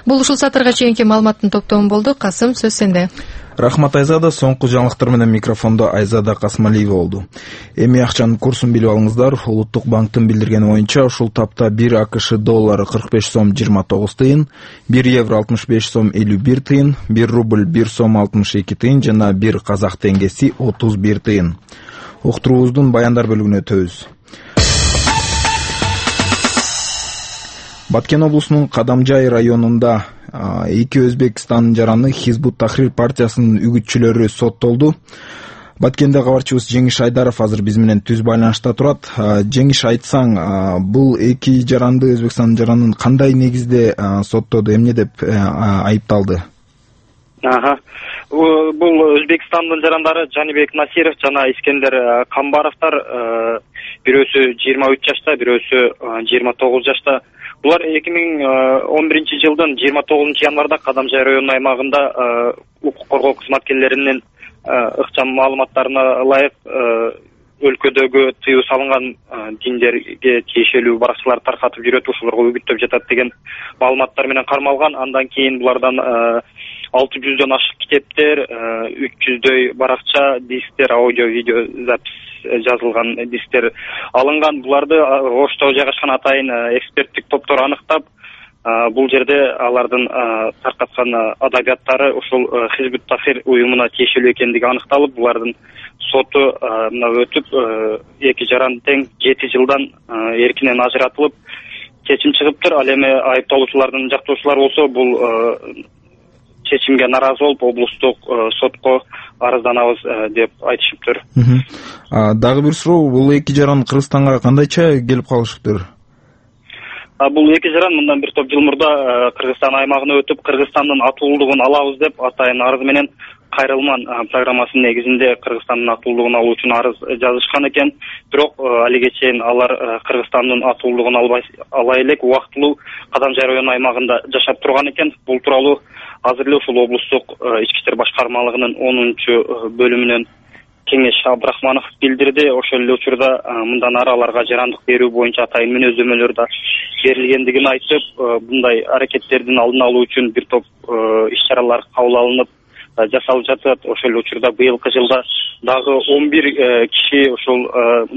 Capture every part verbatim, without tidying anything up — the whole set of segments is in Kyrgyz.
Бул ушул сатырга чейинки маалыматтын топтому болду. Касым, сөз сенде. Рахмат Айзада. Соңку жаңылыктар менен микрофондо Айзада Касмалиева болду. Эми акчанын курсун билип алыңыздар. Улуттук банктын билдиргени боюнча ушул тапта бир АКШ доллары кырк беш сом жыйырма тогуз тыйын, бир евро алтымыш беш сом элүү бир тыйын, бир рубль бир сом алтымыш эки тыйын жана бир казак теңгеси отуз бир тыйын. Уктуруубуздун баяндар бөлүгүнө өтөбүз. Баткен облусунун Кадамжай районунда эки Өзбекстандын жараны Хизбут Тахрир партиясынын үгүтчүлөрү соттолду. Баткенде кабарчыбыз Жеңиш Айдаров азыр биз менен түз байланышта турат. Жеңиш, айтсаң, бул эки жаранды, Өзбекстандын жаранын кандай негизде соттоду, эмне деп айыпталды? Ага. Бул Өзбекстандын жарандары Жанибек Насиров жана Искендер Камбаровдор, бирөөсү жыйырма үч жашта, бирөөсү жыйырма тогуз жашта. Булар эки миң он биринчи жылдын жыйырма тогузунчу январда Кадамжай районунун аймагында укук коргоо кызматкерлеринин ыкчам маалыматтарына ылайык өлкөдөгү тыюу салынган диндерге тиешелүү баракчаларды таркатып жүрөт, ошолорго үгүттөп жатат деген маалыматтар менен кармалган. Андан кийин булардан алты жүздөн ашык китептер, үч жүздөй баракча, дисктер, аудио, видео запись жазылган дисктер алынган. Буларды Ошто жайгашкан атайын эксперттик топтор аныктап, бул жерде алардын таркаткан адабияттары ушул Хизбут Тахрир уюмуна тиешелүү экендиги аныкталып, булардын соту өтүп, эки жаран тең жети жылдан эркинен ажыратылып, чечим чыгыптыр. Ал эми айыпталуучулардын жактоочулары болсо бул чечимге наразы болуп, облустук сотко арызданабыз деп айтышыптыр. Дагы бир суроо, бул эки жаран Кыргызстанга кандайча келип калышыптыр? Бул эки жаран мындан бир топ жыл мурда Кыргызстан аймагына өтүп, Кыргызстандын атуулугун алабыз деп атайын арыз менен Кайрылман программасынын негизинде Кыргызстандын атуулугун алуу үчүн арыз жазышкан экен. Бирок алиге чейин алар Кыргызстандын атуулугун алай элек убактылуу Кадамжай районунун аймагында жашап турган экен. Бул тууралуу азыр эле ушул облустук ички иштер башкармалыгынын онунчу бөлүмүнөн Кеңеш Абдрахманов билдирди. Ошол эле учурда мындан ары аларга жарандык берүү боюнча атайын мүнөздөмөлөр да берилгендигин айтып, мындай аракеттердин алдын алуу үчүн бир топ иш-чаралар кабыл алынып жасалып жатат. Ошол эле учурда быйылкы жылда дагы он бир киши ошол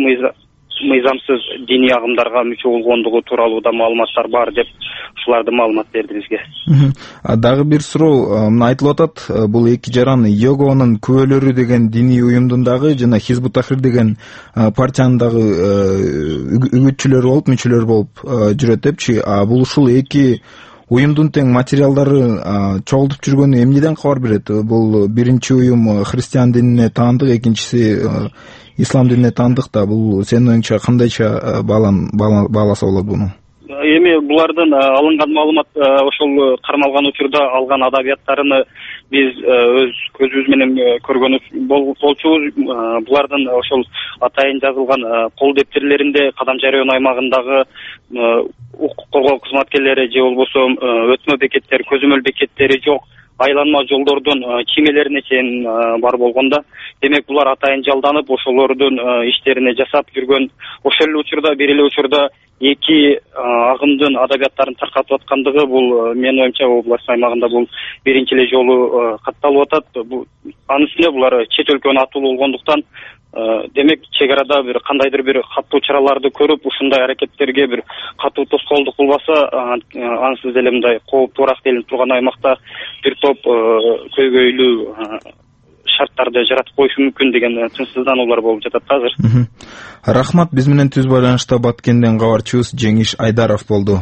мыйзамсыз диний агымдарга мүчө болгондугу тууралуу да маалыматтар бар деп ушуларды маалымат берди бизге. Дагы бир суроо, мына айтылып атат, бул эки жаран Йогонун күбөлөрү деген диний уюмдун дагы жана Хизбут Тахрир деген партиянын дагы үгүтчүлөрү болуп, мүчөлөр болуп жүрөт депчи. Бул ушул эки уюмдун тең материалдары чогултуп жүргөнү эмнеден кабар берет? Бул биринчи уюм христиан динине таандык, экинчиси ислам динине таандык да. Бул сенин оюңча кандайча бааласа болот буну? Эми булардын алынган маалымат, ошол кармалган учурда алган адабияттарыны биз өз көзүбүз менен көргөн болчубуз. Булардын ошол атайын жазылган кол дептерлеринде Кадамжай районунун аймагындагы укук коргоо кызматкерлери же болбосо өтмө бекеттери, көзөмөл бекеттери жок, айланма жолдордун чимелерине чейин бар болгондо, демек булар атайын жалданып, ошолордун иштерине жасап жүргөн. Ошол эле учурда, бир эле учурда эки агымдын адабияттарын таркатып аткандыгы, бул менин оюмча область аймагында бул биринчи эле жолу катталып атат. Анын үстүнө булар чет өлкөнүн атуулу болгондуктан, демек чек арада бир кандайдыр бир каттуу чараларды көрүп, ушундай аракеттерге бир катуу тоскоолдук кылбаса, ансыз деле мындай кооптуураак делип турган аймакта бир топ көйгөйлүү шарттарды жаратып коюшу мүмкүн деген тынчсыздануулар болуп жатат азыр. Рахмат, биз менен түз байланышта Баткенден кабарчыбыз Жеңиш Айдаров болду.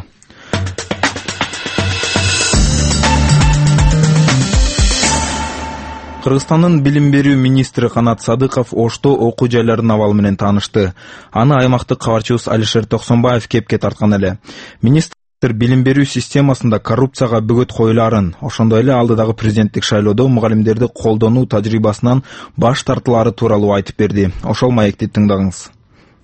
Кыргызстандын билим берүү министри Канат Садыков Ошто окуу жайларынын абалы менен таанышты. Аны аймактык кабарчыбыз Алишер Токсонбаев кепке тарткан эле. Министр билим берүү системасында коррупцияга бөгөт коюларын, ошондой эле алдыдагы президенттик шайлоодо мугалимдерди колдонуу тажрыйбасынан баш тартылары тууралуу айтып берди. Ошол маекти тыңдаңыз.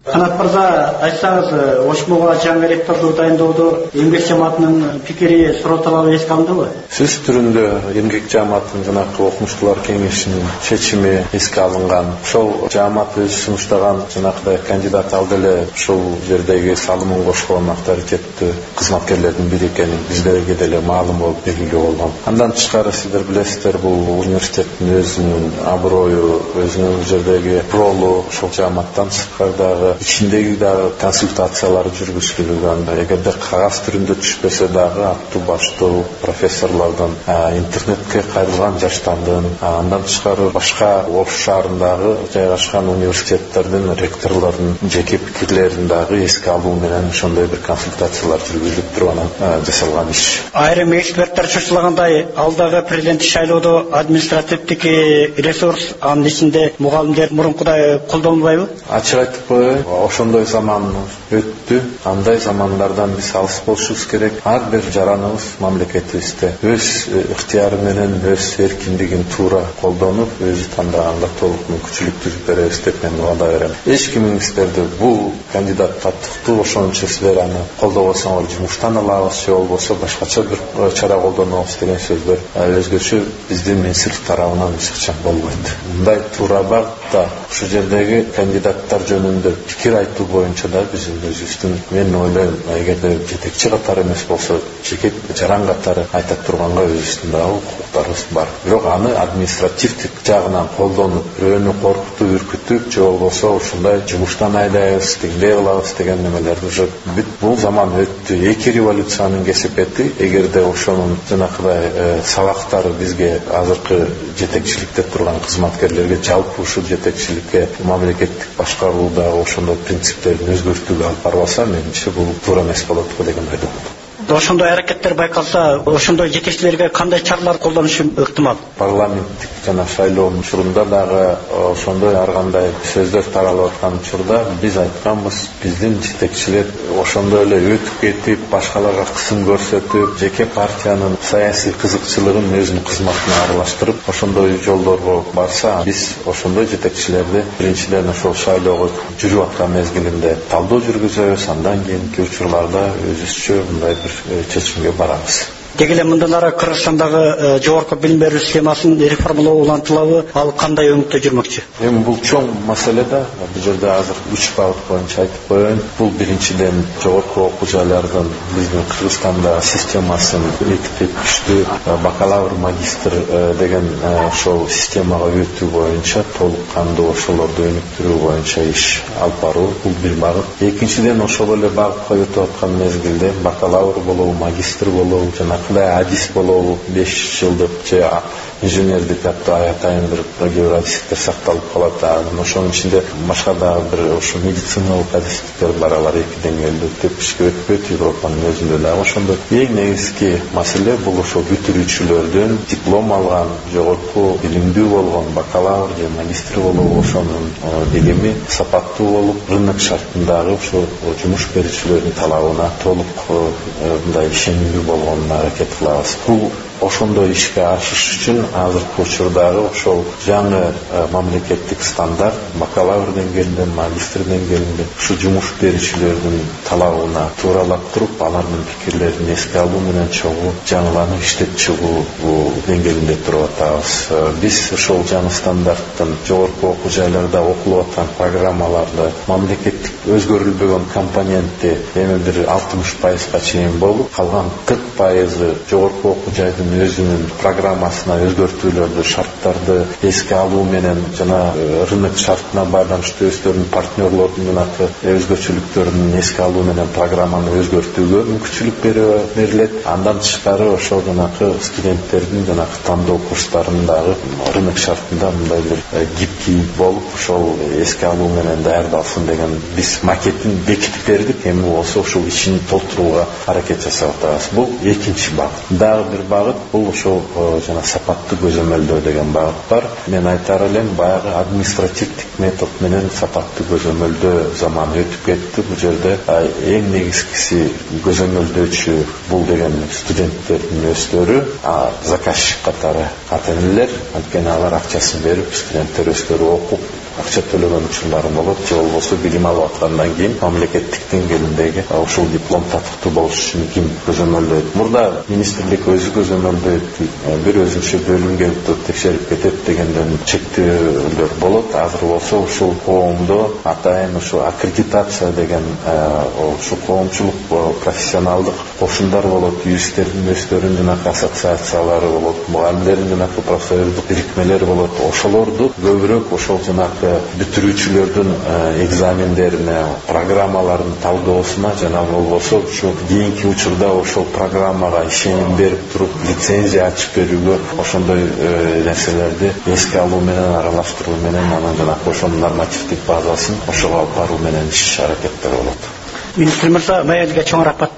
Канат мырза, айтсаңыз, ошмуга жаңы ректорду дайындоодо эмгек жамаатынын пикири суроо талабы эске алындыбы? Сөз түрүндө эмгек жамаатынын жанакы окумуштуулар кеңешинин чечими эске алынган. Ошол жамаат өзү сунуштаган жанакы кандидат ал деле ушул жердеги салымын кошкон авторитеттүү кызматкерлердин бири экени биздерге деле маалым болуп белгилүү болгон. Андан тышкары сиздер билесиздер, бул университеттин өзүнүн аброю, өзүнүн жердеги ролу ошол жамааттан тышкары дагы ичиндеги дагы консультациялар жүргүзүлгөн. Эгерде кагаз түрүндө түшпөсө дагы аттуу баштуу профессорлордон, интернетке кайрылган жаштардын, андан тышкары башка Ош шаарындагы жайгашкан университеттердин ректорлорунун жеке пикирлерин дагы эске алуу менен ошондой бир консультациялар жүргүзүлүп туруп анан жасалган иш. Айрым эксперттер чочулагандай, алдагы президенттик шайлоодо административдик ресурс, анын ичинде мугалимдер мурункудай колдонулбайбы? Ачык айтып коеюн, ошондой заман өттү. Андай замандардан биз алыс болушубуз керек. Ар бир жараныбыз мамлекетибизде өз ыктыяры менен өз эркиндигин туура колдонуп, өзү тандаганга толук мүмкүнчүлүк түзүп беребиз деп мен убада берем. Эч кимиңиздерди бул кандидат каттыктуу, ошон үчүн силер аны колдобосоңор жумуштан алабыз, же болбосо башкача бир чара колдонобуз деген сөздөр өзгөчө биздин министрлик тарабынан эч качан болбойт. Мындай туура багытта ушу жердеги кандидаттар жөнүндө пикир айтуу боюнча да биздин өзүбүздүн, мен ойлойм, эгерде жетекчи катары эмес болсо, жеке жаран катары айта турганга өзүбүздүн дагы укуктарыбыз бар. Бирок аны административдик жагынан колдонуп, бирөөнү коркутуп, үркүтүп, же болбосо ушундай жумуштан айдайбыз, тигиндей кылабыз деген немелер уже бүт бул заман өттү. Эки революциянын кесепети, эгерде ошонун жанакыдай сабактары бизге азыркы жетекчиликте турган кызматкерлерге, жалпы ушул жетекчиликке, мамлекеттик башкарууда ошондой принциптерин өзгөртүүгө алып барбаса, менимче бул туура эмес болот деген ойдомун. Ошондой аракеттер байкалса, ошондой жетекчилерге кандай чаралар колдонушу ыктымал? Парламенттик жана шайлоонун учурунда дагы ошондой ар кандай сөздөр таралып аткан учурда биз айтканбыз, биздин жетекчилер ошондой эле өтүп кетип, башкаларга кысым көрсөтүп, жеке партиянын саясий кызыкчылыгын өзүнүн кызматына аралаштырып, ошондой жолдорго барса, биз ошондой жетекчилерди биринчиден ошол шайлоого жүрүп аткан мезгилинде талдоо жүргүзөбүз, андан кийинки учурларда өзүбүзчө мындай бир чечимге барабыз. Деги эле мындан ары Кыргызстандагы жогорку билим берүү системасын реформалоо улантылабы, ал кандай өңүттө жүрмөкчү? Эми бул чоң маселе да, бул жерде азыр үч багыт боюнча айтып коеюн. Бул биринчиден жогорку окуу жайлардын биздин Кыргызстанда системасын мектеп күчтүү бакалавр, магистр деген ошол системага өтүү боюнча толук кандуу ошолорду өнүктүрүү боюнча иш алып баруу, бул бир багыт. Экинчиден ошол эле багытка өтүп аткан мезгилде бакалавр болобу, магистр болобу, жана адис болобу, беш жылдык же инженердик атты аятайын бир кээ бир адистиктер сакталып калат. Ошонун ичинде башка дагы бир ошо медициналык адистиктер бар, алар эки деңгээлдүү тепкичке өтпөйт. Европанын өзүндө дагы ошондой. Эң негизги маселе бул ошо бүтүрүүчүлөрдүн диплом алган, жогорку билимдүү болгон бакалавр же магистр болобу, ошонун билими сапаттуу болуп, рынок шартындагы ошо жумуш берүүчүлөрдүн талабына толук мындай ишенимдүү болгонуна аракет кылабыз. Бул ошондой ишке ашыш үчүн азыркы учурдагы ошол жаңы мамлекеттик стандарт бакалавр деңгээлинде, магистр деңгээлинде ушу жумуш берүүчүлөрдүн талабына тууралап туруп, алардын пикирлерин эске алуу менен чогуу жаңыланып иштеп чыгуу деңгээлинде туруп атабыз. Биз ошол жаңы стандарттын жогорку окуу жайларда окулуп аткан программаларды мамлекеттик өзгөрүлбөгөн компоненти эми бир алтымыш пайызга чейин болуп, калган кырк пайызы жогорку окуу жайдын өзүнүн программасына өзгөртүүлөрдү, шарттарды эске алуу менен жана рынок шартына байланыштуу өздөрүнүн партнерлордун жанагы өзгөчөлүктөрүн эске алуу менен программаны өзгөртүүгө мүмкүнчүлүк берилет. Андан тышкары ошол жанагы студенттердин жанагы тандоо курстарындагы рынок шартында мындай бир гибкий болуп, ошол эске алуу менен даярдалсын деген биз макетин бекитип бердик. Эми болсо ошол ишин толтурууга аракет жасап атабыз. Бул экинчи багыт. Дагы бир багыт бул ошол жана сапаттуу көзөмөлдөө деген багыт бар. Мен айтар элем, баягы административдик метод менен сапаттуу көзөмөлдөө заманы өтүп кетти. Бул жерде эң негизгиси көзөмөлдөөчү бул деген студенттердин өздөрү, заказчик катары ата-энелер, анткени алар акчасын берип, студенттер өздөрү окуп акча төлөгөн учурларым болот, же болбосо билим алып аткандан кийин мамлекеттик деңгээлиндеги ушул диплом татыктуу болуш үчүн ким көзөмөлдөйт. Мурда министрлик өзү көзөмөлдөйт, бир өзүнчө бөлүмгө текшерип кетет дегенден чектөөлөр болот. Азыр болсо ушул коомдо атайын ушу аккредитация деген ушу коомчулук профессионалдык кошундар болот, юристтердин өздөрүнүн жанагы ассоциациялары болот, мугалимдердин жанагы профсоюздук бирикмелери болот. Ошолорду көбүрөөк ошол жанагы бүтүрүүчүлөрдүн экзамендерине, программаларын талдоосуна жана болбосо ушу кийинки учурда ошол программага ишеним берип туруп лицензия ачып берүүгө ошондой нерселерди эске алуу менен аралаштыруу менен анан жанагы ошонун нормативдик базасын ошого алып баруу менен иш аракеттер болот. Министр мырза, маягиге чоң рахмат.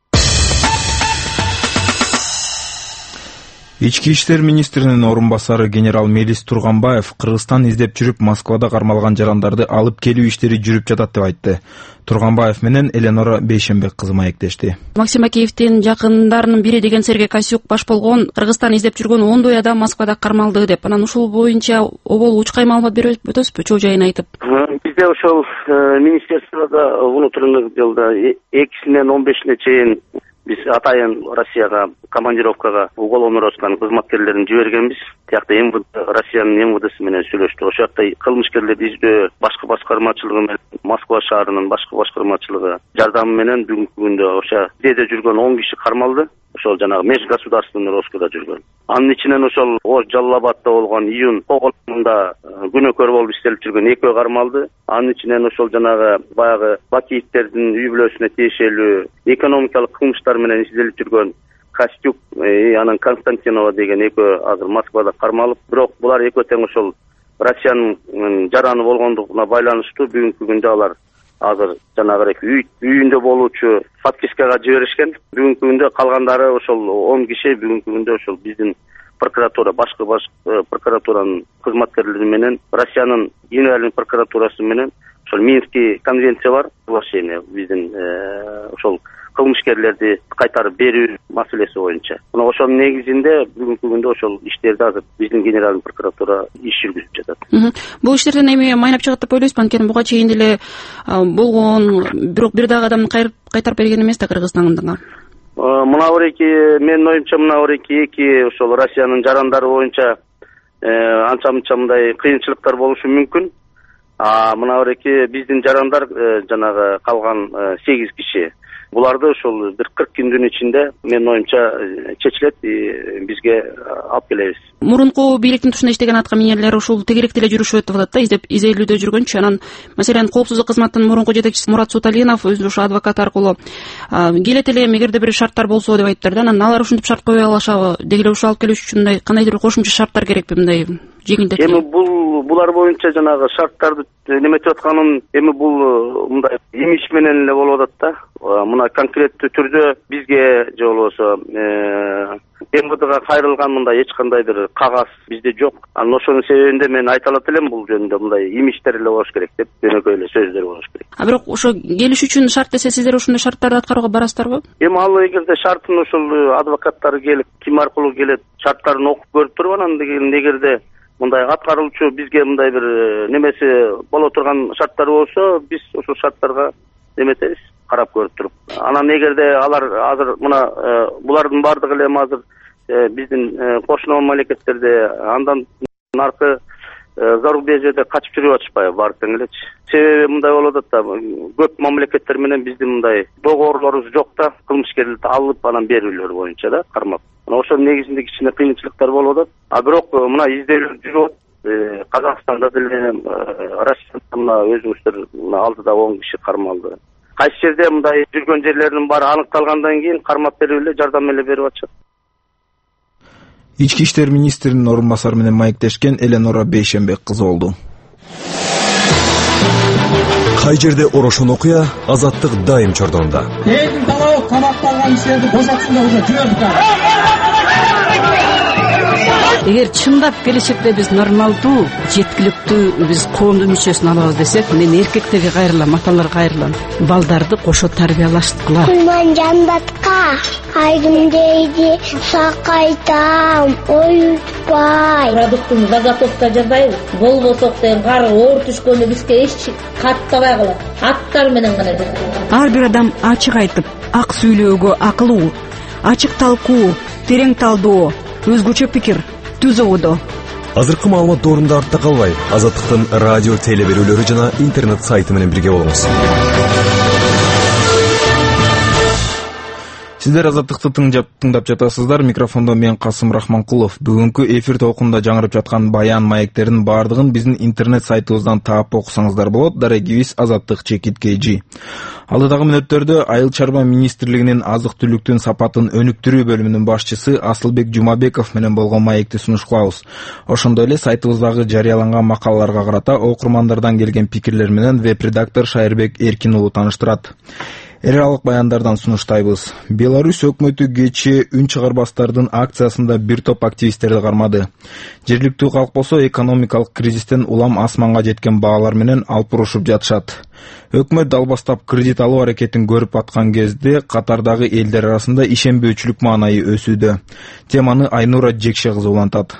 Ички иштер министринин орун басары генерал Мелис Турганбаев Кыргызстан издеп жүрүп Москвада кармалган жарандарды алып келүү иштери жүрүп жатат деп айтты. Турганбаев менен Эленора Бейшембек кызы маектешти. Максим Акиевдин жакындарынын бири деген Сергей Косюк баш болгон Кыргызстан издеп жүргөн ондой адам Москвада кармалды деп. Анан ушул боюнча обол учкай маалымат берип өтөсүзбү, чоо жайын айтып? Бизде ошол министерствода внутренних делда экисинен он бешине чейин биз атайын Россияга командировкага уголовно розысканын кызматкерлерин жибергенбиз. Тиякта МВД, Россиянын МВДси менен сүйлөштүк. Ошол жакта кылмышкерлерди издөө башкы башкармачылыгы менен Москва шаарынын башкы башкармачылыгы жардамы менен бүгүнкү күндө ошо бизде жүргөн он киши кармалды. Ошол жанагы межгосударственный розыскада жүргөн. Анын ичинен ошол Ош Жалал-Абадта болгон июнь тогузунда күнөөкөр болуп иштелип жүргөн экөө кармалды. Анын ичинен ошол жанагы баягы Бакиевдердин үй бүлөсүнө тиешелүү экономикалык кылмыштар менен изделип жүргөн Костюк и анан Константинова деген экөө азыр Москвада кармалып, бирок булар экөө тең ошол Россиянын жараны болгондугуна байланыштуу бүгүнкү күндө алар азыр жанагы үй үйүндө болуучу подпискага жиберишкен. Бүгүнкү күндө калгандары ошол он киши бүгүнкү күндө ошол биздин прокуратура, башкы баш прокуратуранын кызматкерлери менен Россиянын генеральный прокуратурасы менен ошол Минский конвенция бар, соглашение биздин ошол кылмышкерлерди кайтарып берүү маселеси боюнча. Мына ошонун негизинде бүгүнкү күндө ошол иштерди азыр биздин генеральный прокуратура иш жүргүзүп жатат. Бул иштерден эми майнап чыгат деп ойлойсузбу? Анткени буга чейин деле болгон, бирок бир дагы адамды кайтарып берген эмес да Кыргызстанга. Мына ореки, менин оюмча мына ореки эки ошол Россиянын жарандары боюнча анча-мынча мындай кыйынчылыктар болушу мүмкүн. А мына ореки биздин жарандар жанагы калган сегиз киши. Буларды ошол бир кырк күндүн ичинде менин оюмча чечилет, бизге алып келебиз. Мурунку бийликтин тушунда иштеген атка минерлер ушул тегеректе эле жүрүшүп атат да, издеп изделүүдө жүргөнчү. Анан маселен коопсуздук кызматтын мурунку жетекчиси Мурат Суталинов өзү ошо адвокат аркылуу келет эле, эгерде бир шарттар болсо деп айттыр да. Анан алар ушинтип шарт кое алышабы? Деги эле ушул алып келиш үчүн мындай кандайдыр кошумча шарттар керекпи, мындай жеңилдетүү? Эми бул булар боюнча жанагы шарттарды неметип атканын эми бул мындай имиш менен эле болуп атат да. Мына конкреттүү түрдө бизге же болбосо МВДга кайрылган мындай эч кандай бир кагаз бизде жок. Анан ошонун себебинде мен айта алат элем, бул жөнүндө мындай имиштер эле болуш керек деп, жөнөкөй эле сөздөр болуш керек. А бирок ошо келиш үчүн шарт десе, сиздер ошондой шарттарды аткарууга барасыздарбы? Эми ал эгерде шартын ошол адвокаттары келип, ким аркылуу келет, шарттарын окуп көрүп туруп, анан эгерде мындай аткарылчу бизге мындай бир немеси боло турган шарттар болсо, биз ошол шарттарга неметебиз, карап көрүп туруп. Анан эгерде алар азыр мына булардын бардыгы эле азыр биздин кошуна мамлекеттерде андан аркы зарубежьеде качып жүрүп атышпайбы, баары тең элечи. Себеби мындай болуп атат да, көп мамлекеттер менен биздин мындай договорлорубуз жок да, кылмышкерлерди алып анан берүүлөр боюнча да, кармап. Мына ошонун негизинде кичине кыйынчылыктар болуп атат. А бирок мына изделүү жүрүп атат. Казакстанда деле, Россияда мына өзүңүздөр алдыда он киши кармалды. Кайсы жерде мындай жүргөн жерлеринин баары аныкталгандан кийин кармап берип эле, жардам эле берип атышат. Ички иштер министринин орун басары менен маектешкен Эленора Бейшембек кызы болду. Кай жерде орошон окуя, азаттык дайым чордонда. Элдин талабы камакта алган кишилерди бошотсун деп уже жүрөбүз. эгер чындап келечекте биз нормалдуу жеткиликтүү биз коомдун мүчөсүн алабыз десек, мен эркектерге кайрылам, аталарга кайрылам, балдарды кошо тарбиялашткыла. Кулман жандатка айдым дейди, сакайтам, оютпай. Продуктун заготовка жасайбыз. Болбосок деген кар оор түшкөндө бизге эч каттабай калат. Аттар менен гана жасайбыз. Ар бир адам ачык айтып, ак сүйлөөгө акылуу, ачык талкуу, терең талдоо, өзгөчө пикир түзүүдө. Азыркы маалымат доорунда артта калбай, Азаттыктын радио теле берүүлөрү жана интернет сайты менен бирге болуңуз. Сиздер Азаттыкты тыңдап жатасыздар. Микрофондо мен Касым Рахманкулов. Бүгүнкү эфир токунда жаңырып жаткан баян маектердин баардыгын биздин интернет сайтыбыздан таап окусаңыздар болот. Дарегибиз Азаттык чекит kg. Алдыдагы мүнөттөрдө Айыл чарба министрлигинин азык-түлүктүн сапатын өнүктүрүү бөлүмүнүн башчысы Асылбек Жумабеков менен болгон маекти сунуш кылабыз. Ошондой эле сайтыбыздагы жарыяланган макалаларга карата окурмандардан келген пикирлер менен веб-редактор Шайырбек Эркин уулу тааныштырат. Эр аралык баяндардан сунуштайбыз. Беларусь өкмөтү кечээ үн чыгарбастардын акциясында бир топ активисттерди кармады. Жергиликтүү калк болсо экономикалык кризистен улам асманга жеткен баалар менен алпурушуп жатышат. Өкмөт далбастап кредит алуу аракетин көрүп аткан кезде катардагы элдер арасында ишенбөөчүлүк маанайы өсүүдө. Теманы Айнура Жекше кызы улантат.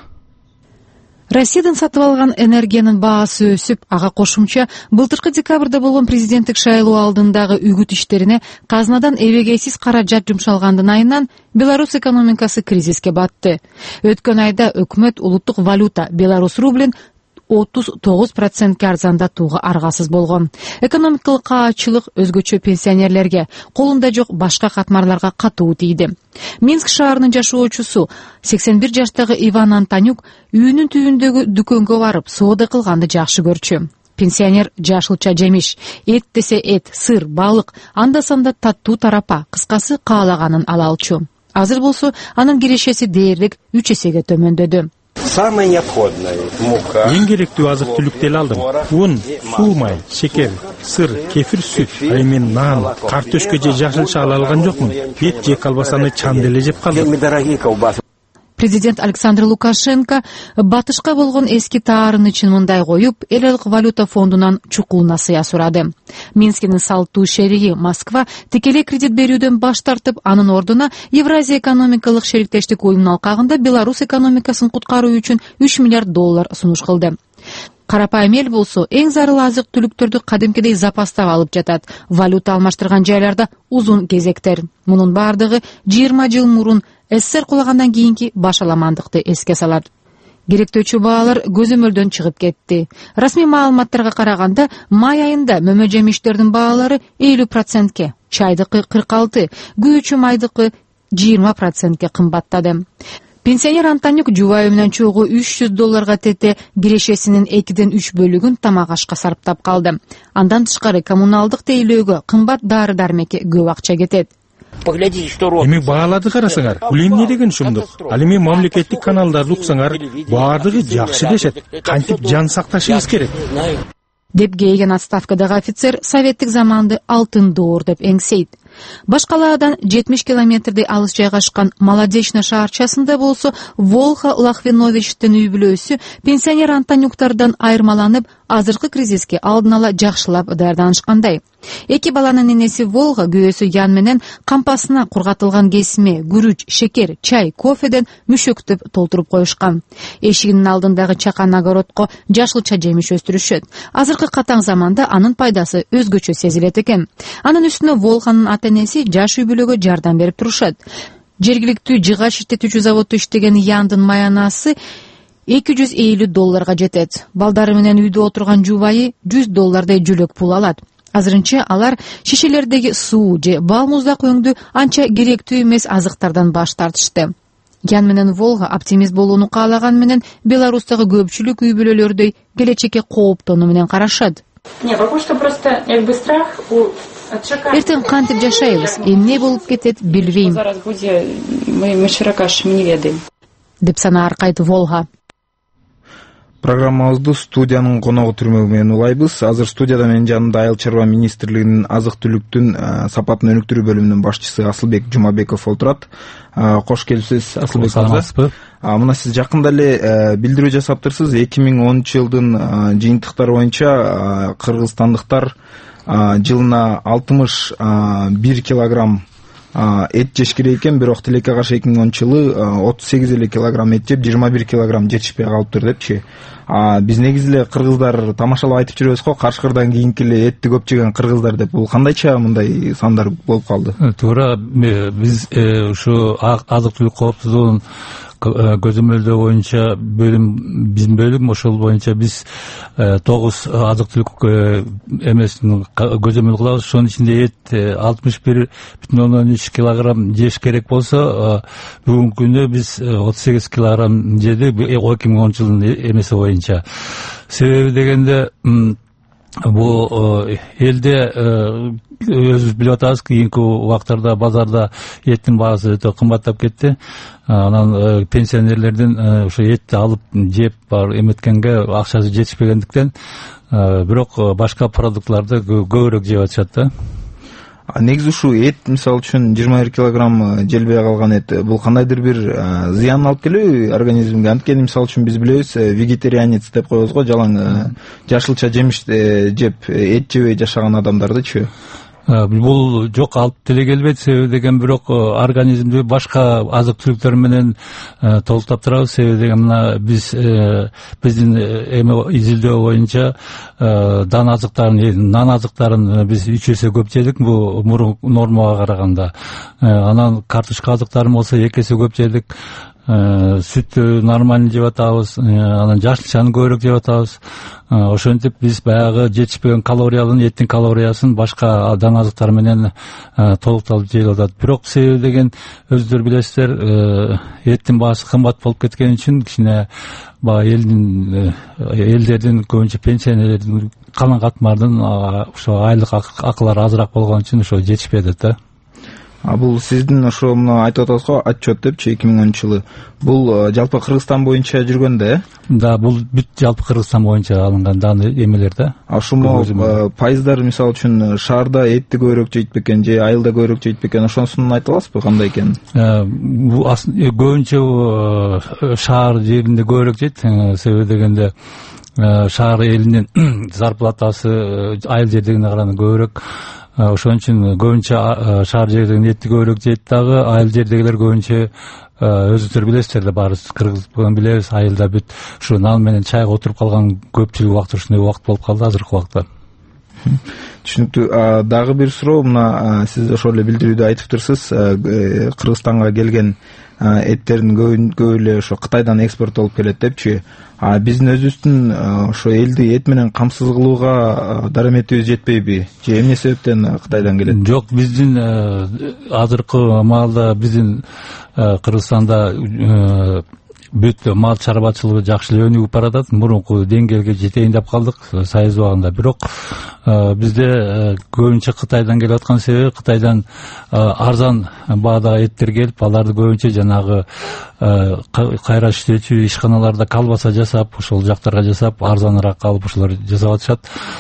Россиядан сатып алган энергиянын баасы өсүп, ага кошумча былтыркы декабрда болгон президенттик шайлоо алдындагы үгүт иштерине казнадан эбегейсиз каражат жумшалгандын айынан Беларусь экономикасы кризиске батты. Өткөн айда өкмөт улуттук валюта Беларусь рублин отуз тогуз процентке арзандатууга аргасыз болгон. Экономикалык каачылык өзгөчө пенсионерлерге, колунда жок башка катмарларга катуу тийди. Минск шаарынын жашоочусу сексен бир жаштагы Иван Антонюк үйүнүн түбүндөгү дүкөнгө барып соода кылганды жакшы көрчү. Пенсионер жашылча жемиш, эт десе эт, сыр, балык, анда-санда таттуу тарапа, кыскасы каалаганын ала алчу. Азыр болсо анын кирешеси дээрлик үч эсеге төмөндөдү. Самое необходимое мука. Эң керектүү азык-түлүктү алдым. Un, суу май, шекер, сыр, кефир, сүт, а эми нан, картөшкө же жашылча ала алган жокмун. Эт же колбасаны чам деле жеп калдым. Президент Александр Лукашенко батышка болгон эски таарынычын мындай коюп, эл аралык валюта фондунан чукул насыя сурады. Минскинин салттуу шериги Москва тикелей кредит берүүдөн баш тартып, анын ордуна Евразия экономикалык шериктештик уюмунун алкагында Беларусь экономикасын куткаруу үчүн үч миллиард доллар сунуш кылды. Карапайым эл болсо эң зарыл азык-түлүктөрдү кадимкидей запастап алып жатат. Валюта алмаштырган жайларда узун кезектер. Мунун бардыгы жыйырма жыл мурун СССР кулагандан кийинки башаламандыкты эске салат. Керектөөчү баалар көзөмөлдөн чыгып кетти. Расмий маалыматтарга караганда, май айында мөмө жемиштердин баалары элүү процентке, чайдыкы кырк алты, күйүүчү майдыкы жыйырма процентке кымбаттады. Пенсионер Антонюк жубайы менен чогуу үч жүз долларга тете кирешесинин экиден үч бөлүгүн тамак ашка сарптап калды. Андан тышкары коммуналдык тейлөөгө, кымбат дары-дармекке көп акча кетет. Эми бааларды карасаңар, бул эмне деген шумдук? Ал эми мамлекеттик каналдарды уксаңар, баардыгы жакшы дешет. Кантип жан сакташыбыз керек? Деп кейген отставкадагы офицер советтик заманды алтын доор деп эңсейт. Башкалаадан жетимиш километрдей алыс жайгашкан Молодечно шаарчасында болсо Волха Лахвиновичтин үй бүлөсү пенсионер Антонюктардан айырмаланып, азыркы кризиске алдын ала жакшылап даярданышкандай. Эки баланын энеси Волга күйөөсү Ян менен кампасына кургатылган кесме, күрүч, шекер, чай, кофеден мүшөктөп толтуруп коюшкан. Эшигинин алдындагы чакан огородко жашылча жемиш өстүрүшөт. Азыркы катаң заманда анын пайдасы өзгөчө сезилет экен. Анын үстүнө Волганын ата-энеси жаш үй бүлөгө жардам берип турушат. Жергиликтүү жыгач иштетүүчү заводдо иштеген Яндын маянасы эки жүз элүү долларга жетет. Балдары менен үйдө отурган жубайы жүз доллардай жүлөк пул алат. Азырынча алар шишелердеги суу же бал муздак өңдүү анча керектүү эмес азыктардан баш тартышты. Ян менен Волга оптимист болууну каалаган менен Беларустагы көпчүлүк үй бүлөлөрдөй келечекке кооптонуу менен карашат. Не, пока что просто как бы страх у Эртең кантип жашайбыз, эмне болуп кетет билбейм. Зараз буде мы мы широкаш мы не ведаем. Деп санаар кайты Волга. Программабызды студиянын коногу түрмөгү менен улайбыз. Азыр студияда менин жанымда Айыл чарба министрлигинин азык түлүктүн сапатын өнүктүрүү бөлүмүнүн башчысы Асылбек Жумабеков отурат. Кош келипсиз, Асылбек мырза. Мына сиз жакында эле билдирүү жасаптырсыз. эки миң онунчу жылдын жыйынтыктары боюнча кыргызстандыктар жылына алтымыш бир килограмм эт жеш керек экен, бирок тилекке каршы эки миң онунчу жылы отуз сегиз эле килограмм эт жеп, жыйырма бир килограмм жетишпей калыптыр депчи. Биз негизи эле кыргыздар тамашалап айтып жүрөбүз го, Кашкырдан кийинки эле этти көп жеген кыргыздар деп. Бул кандайча мындай сандар болуп калды? Туура, биз ушу азык-түлүк коопсуздугунун көзөмөлдөө боюнча бөлүм биздин бөлүм ошол боюнча биз тогуз азык-түлүк эмесин көзөмөл кылабыз. Ошонун ичинде эт алтымыш бир бүтүн ондон үч килограмм жеш керек болсо, бүгүнкү күндө биз отуз сегиз килограмм жедик эки миң онунчу жылдын эмеси боюнча. Себеби дегенде бул элде өзүбүз билип атабыз, кийинки убактарда базарда эттин баасы өтө кымбаттап кетти. Анан пенсионерлердин ошо этти алып жеп бар эметкенге акчасы жетишпегендиктен бирок башка продуктларды көбүрөөк жеп атышат да. Негизи ушу эт, мисалы үчүн жыйырма бир килограмм желбей калган эт, бул кандайдыр бир зыян алып келеби организмге? Анткени мисалы үчүн биз билебиз, вегетарианец деп коебуз го, жалаң жашылча жемиш жеп эт жебей жашаган адамдардычы? Бул жок, алып деле келбейт. Себеби деген бирок организмди башка азык-түлүктөр менен толуктап турабыз. Себеби деген мына биз биздин эме изилдөө боюнча дан азыктарын, нан азыктарын биз үч эсе көп жедик бул мурунку нормага караганда. Анан картошка азыктарын болсо эки эсе көп жедик. Сүттү нормально жеп атабыз, анан жашылчаны көбүрөөк жеп атабыз. Ошентип биз баягы жетишпеген калориялын, эттин калориясын башка дан азыктар менен толукталып жеп атат. Бирок себеби деген өзүңөр билесиздер, эттин баасы кымбат болуп кеткен үчүн кичине баягы элдин элдердин көбүнчө пенсионерлердин калан катмардын ошо айлык акылары азыраак болгон үчүн ошо жетишпей атат да. А бул сиздин ошо мына айтып атасыз го, отчет депчи эки миң онунчу жылы. Бул жалпы Кыргызстан боюнча жүргөн да, э? Да, бул бүт жалпы Кыргызстан боюнча алынган даны эмелер да. А ушул пайыздар мисалы үчүн шаарда этти көбүрөөк жейт бекен же айылда көбүрөөк жейт бекен, ошонусун айта аласызбы кандай экенин? Бул көбүнчө шаар жеринде көбүрөөк жейт. Себеби дегенде шаар элинин зарплатасы айыл жердегине караганда көбүрөөк. Ошон үчүн көбүнчө шаар жердеги этти көбүрөөк жейт дагы, айыл жердегилер көбүнчө өзүңөр билесиздер да, баарыбыз кыргыздан билебиз, айылда бүт ушу нан менен чайга отуруп калган көпчүлүк убакыт ушундай убакыт болуп калды азыркы убакта. Түшүнүктүү. Дагы бир суроо, мына сиз ошол эле билдирүүдө айтыптырсыз, Кыргызстанга келген эттердин көбү эле ошо Кытайдан экспорттолуп келет депчи. А биздин өзүбүздүн ошо элди эт менен камсыз кылууга дараметибиз жетпейби? Же эмне себептен Кытайдан келет? Жок, биздин азыркы маалда биздин Кыргызстанда бүт мал чарбачылыгы жакшы эле өнүгүп баратат. Мурунку деңгээлге жетейин деп калдык Союз убагында. Бирок бизде көбүнчө Кытайдан келип аткан себеби Кытайдан арзан баадагы эттер келип, аларды көбүнчө жанагы кайра иштөөчү ишканаларда колбаса жасап, ошол жактарга жасап, арзаныраак алып ошолор жасап атышат.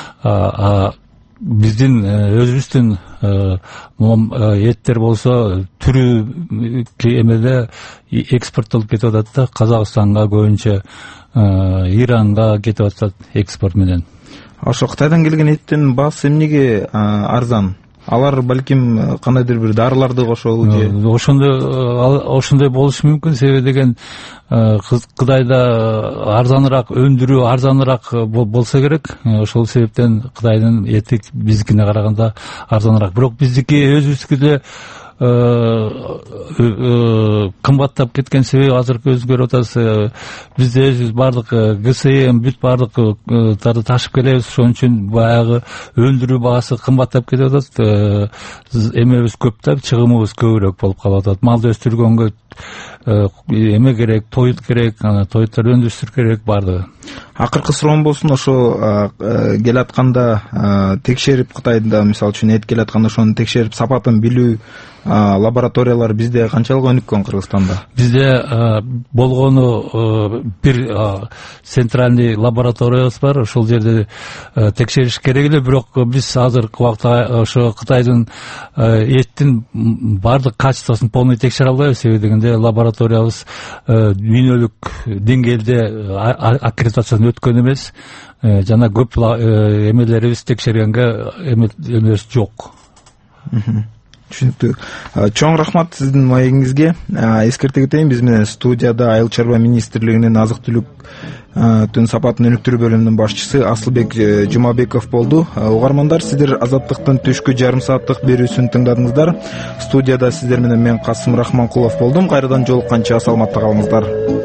Биздин өзүбүздүн эттер болсо түрү эмеде экспорттолуп кетип атат да, Казакстанга көбүнчө, Иранга кетип атат экспорт менен. Ошо Кытайдан келген эттин баасы эмнеге арзан? Алар балким кандайдыр бир дарыларды кошобу же? Ошондой ошондой болушу мүмкүн. Себеби деген Кытайда арзаныраак өндүрүү, арзаныраак болсо керек. Ошол себептен Кытайдын эти биздикине караганда арзаныраак. Бирок биздики өзүбүздүкү деле кымбаттап кеткен себеби азыркы өзү көрүп атасыз, бизде өзүбүз баардык ГСМ бүт баардыктарды ташып келебиз. Ошон үчүн баягы өндүрүү баасы кымбаттап кетип атат. Эмебиз көп да, чыгымыбыз көбүрөөк болуп калып атат. Малды өстүргөнгө эме керек, тоют керек, ана тоюттар өндүрүштүр керек баардыгы. Акыркы суроом болсун, ошо келатканда текшерип, Кытайда мисалы үчүн эт келатканда ошону текшерип сапатын билүү лабораториялар бизде канчалык өнүккөн Кыргызстанда? Бизде болгону бир центральный лабораториябыз бар. Ошол жерде текшериш керек эле, бирок биз азыркы убакта ошо Кытайдын эттин баардык качествосын полный текшере албайбыз. Себеби дегенде лабораториябыз дүйнөлүк деңгээлде аккредитациядан өткөн эмес. Жана көп эмелерибиз текшергенге эмес жок. Түшүнүктүү. Чоң рахмат сиздин маегиңизге. Эскерте кетейин, биз менен студияда Айыл чарба министрлигинин азык-түлүк түн сапатын өнүктүрүү бөлүмүнүн башчысы Асылбек Жумабеков болду. Угармандар, сиздер Азаттыктын түшкү жарым сааттык берүүсүн тыңдадыңыздар. Студияда сиздер менен мен Касым Рахманкулов болдум. Кайрадан жолукканча саламатта калыңыздар.